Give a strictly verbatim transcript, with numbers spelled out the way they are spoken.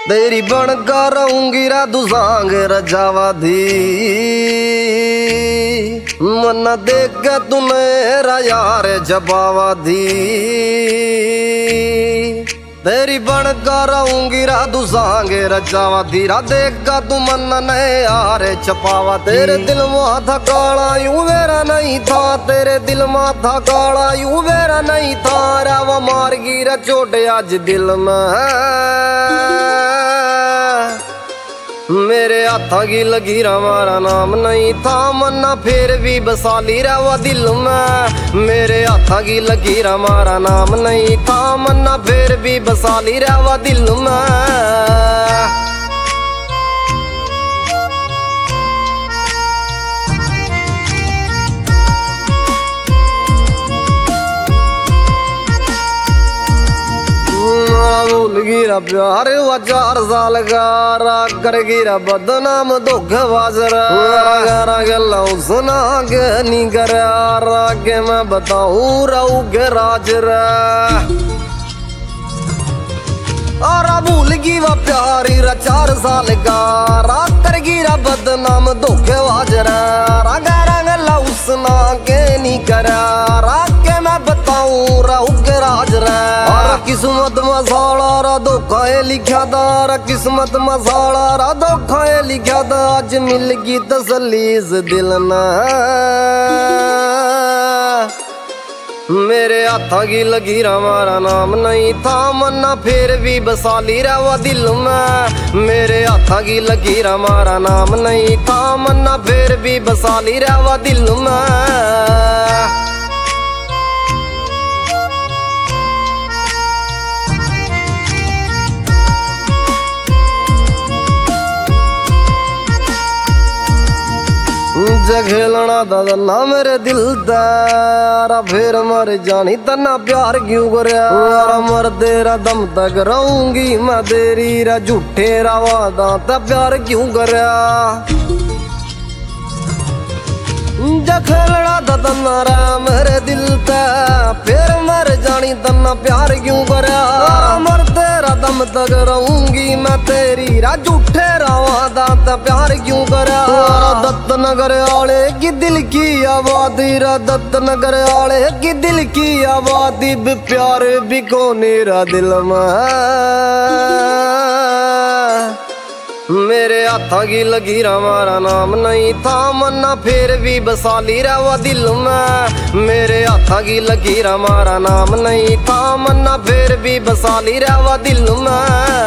तेरी बनकर रहूंगी रा दुसांग रजावादी मन देख के तू मेरा यार जबावादी। तेरी बनकर रहूंगी रा दुसांग रजावादी रा देख के तू मन ने यार छपावा। तेरे दिल में था काला यूं मेरा नहीं था, तेरे दिल में था काला यूं मेरा नहीं था। रावा मार गिरा चोट आज दिल में मेरे हाथा की लगी रा मारा नाम नहीं था, मन्ना फिर भी बसाली रहा दिल में। मेरे हाथा की लगी रा मारा नाम नहीं था, मन्ना फिर भी बसाली रहा दिल में। भूल गिरा प्यार हुआ चार साल का, राग कर गिरा बदनाम धोखेबाज रा गला सुना के नहीं कर आगे मैं बताऊं रहू के राज रा। और भूल गी वा प्यारी रा चार साल का, राग कर गिरा बदनाम धोखेबाज रा गला सुना के नहीं कर आगे मैं बताऊं रहू के राज रा। किस्मत मसाला रा धोखा है लिखा था, रा किस्मत मसाला रा धोखा है लिखा था। आज मिल गई तसल्ली इस दिल ना, मेरे हाथा की लगी रा मारा नाम नहीं था, मन्ना फिर भी बसाली रहा दिल में। मेरे हाथा की लगी रा मारा नाम नहीं था, मन्ना फिर भी बसाली रहा दिल में। खेलना दादा ना मेरे दिल तारा फिर मर जानी तना प्यार क्यों करया। मर तेरा दम तक रहूंगी मैं तेरी रा झूठे रा वादा ता प्यार क्यों करया। खेलना दादा नारा मेरे दिल ता फिर मर जानी तना प्यार क्यों करया। मर तेरा दम तक रहूंगी मैं तेरी रा झूठे रा वादा ता प्यार क्यों करया। दत्त नगर आले की दिल की आबादी रा, दत्त नगर आले की दिल की आबादी भी प्यार भी कोने रा दिल में। मेरे हाथा की लगी रा मारा नाम नहीं था, मन्ना फिर भी बसाली रहा दिल में। मेरे हाथा की लगी रा मारा नाम नहीं था, मन्ना फिर भी बसाली रहा दिल में।